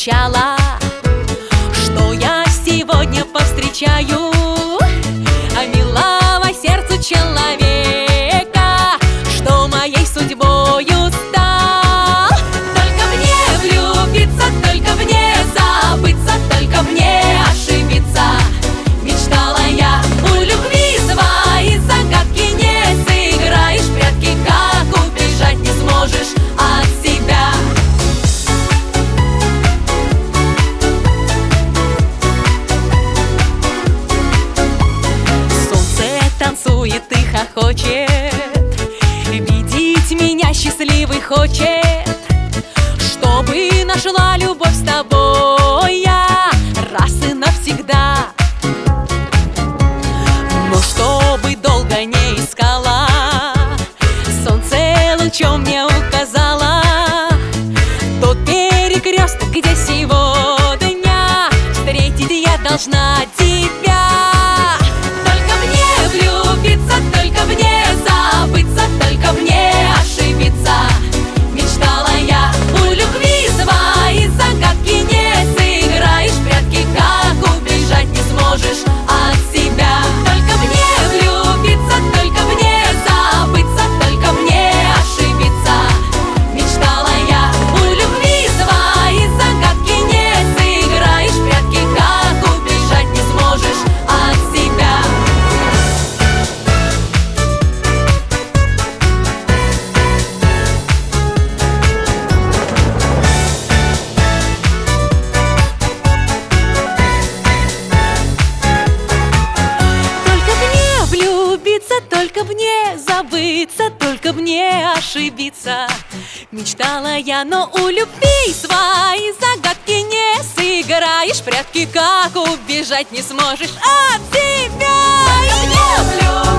обещала, что я сегодня повстречаю милого сердцу человека, что моей судьбою стал. Только мне влюбиться, только мне забыться, только мне ошибиться. Мечтала я у любви свои загадки не сыграешь, прятки как убежать не сможешь от себя. Танцует и хохочет, видеть меня счастливой хочет, чтобы нашла любовь с тобой я раз и навсегда. Но чтобы долго не искала, солнце лучом мне указало тот перекресток, где сегодня встретить я должна тебя. Только мне забыться, только мне ошибиться. Мечтала я у любви свои загадки не сыграешь, прятки как убежать не сможешь от себя. Только мне влюбиться, только мне забыться, только мне ошибиться. Мечтала я у любви свои загадки не сыграешь, прятки как убежать не сможешь от себя. Только мне забыться, только мне ошибиться. Мечтала я, но у любви свои загадки не сыграешь, прятки как убежать не сможешь от себя.